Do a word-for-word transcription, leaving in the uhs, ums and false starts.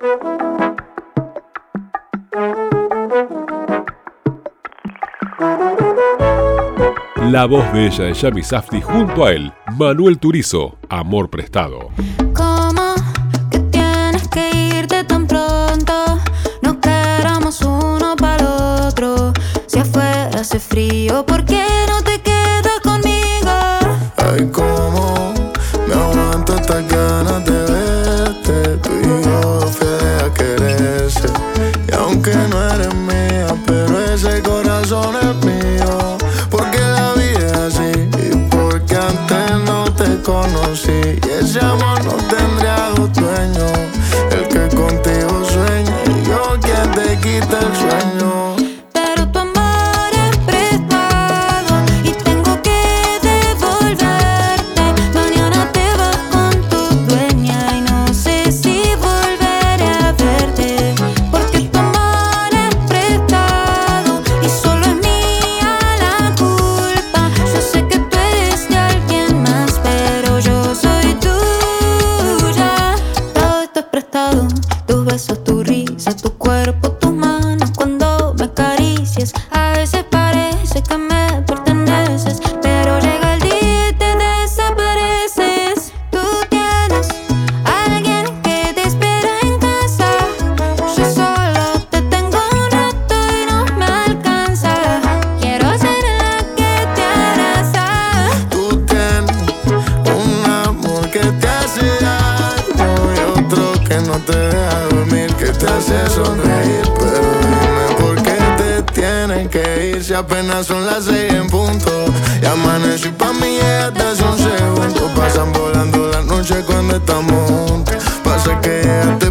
La voz de ella de Yami Safdie junto a él, Manuel Turizo, Amor Prestado. ¿Cómo que tienes que irte tan pronto? No quedamos uno para el otro. Si afuera hace frío, ¿por qué no te quedas conmigo? Ay, cómo me aguanto estas ganas de verte. Tú y yo fieles a quererse. Y aunque no eres mía, pero ese corazón es mío. Porque la vida es así y porque antes no te conocí. Y ese amor no tendría dos dueños. El que contigo sueña y yo quien te quita el sueño. Pero tu amor es prestado y tengo que devolverte. Mañana te vas con tu dueña y no sé si volveré a verte. Porque tu amor es prestado y solo es mía la culpa. Yo sé que tú eres de alguien más, pero yo soy tuya. Todo esto es prestado, tus besos, tu risa, tu cuerpo, tus manos cuando me acaricias. A veces parece que me perteneces, pero llega el día y te desapareces. Tú tienes a alguien que te espera en casa. Yo solo te tengo un rato y no me alcanza. Quiero ser la que te abraza. Tú tienes un amor que te hace daño y otro que no te deja dormir, que te hace sonreír. Pero dime por qué te tienen que ir si apenas son las seis en punto. Y amanecí pa' mí llegaste hace un segundo. Pasan volando las noches cuando estamos juntos. Pasa que llegaste